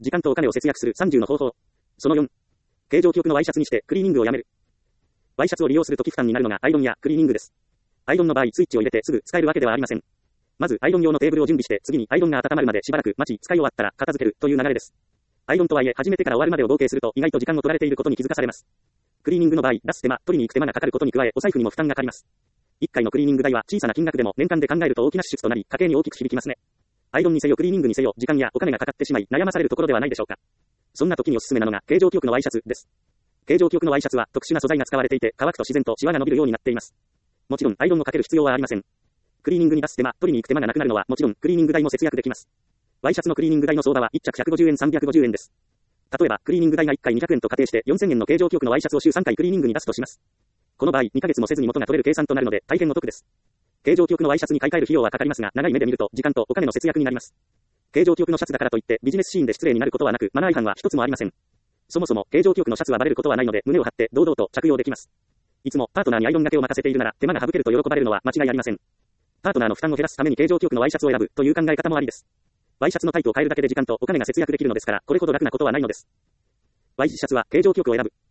時間とお金を節約する30の方法。その4。形状記憶のワイシャツにしてクリーニングをやめる。ワイシャツを利用するとき負担になるのがアイロンやクリーニングです。アイロンの場合スイッチを入れてすぐ使えるわけではありません。まずアイロン用のテーブルを準備して、次にアイロンが温まるまでしばらく待ち、使い終わったら片付けるという流れです。アイロンとはいえ始めてから終わるまでを合計すると意外と時間を取られていることに気づかされます。クリーニングの場合、出す手間、取りに行く手間がかかることに加え、お財布にも負担がかかります。1回のクリーニング代は小さな金額でも年間で考えると大きな支出となり、家計に大きく響きますね。アイロンにせよクリーニングにせよ、時間やお金がかかってしまい、悩まされるところではないでしょうか。そんな時におすすめなのが形状記憶のワイシャツです。形状記憶のワイシャツは特殊な素材が使われていて、乾くと自然とシワが伸びるようになっています。もちろんアイロンをかける必要はありません。クリーニングに出す手間、取りに行く手間がなくなるのはもちろんクリーニング代も節約できます。ワイシャツのクリーニング代の相場は1着150円350円です。例えばクリーニング代が1回200円と仮定して4000円の形状記憶のワイシャツを週3回クリーニングに出すとします。この場合2ヶ月もせずに元が取れる計算となるので大変お得です。形状記憶のワイシャツに買い替える費用はかかりますが、長い目で見ると時間とお金の節約になります。形状記憶のシャツだからといってビジネスシーンで失礼になることはなく、マナー違反は一つもありません。そもそも形状記憶のシャツはバレることはないので胸を張って堂々と着用できます。いつもパートナーにアイロンがけを任せているなら手間が省けると喜ばれるのは間違いありません。パートナーの負担を減らすために形状記憶のワイシャツを選ぶという考え方もありです。ワイシャツのタイプを変えるだけで時間とお金が節約できるのですから、これほど楽なことはないのです。ワイシャツは形状記憶を選ぶ。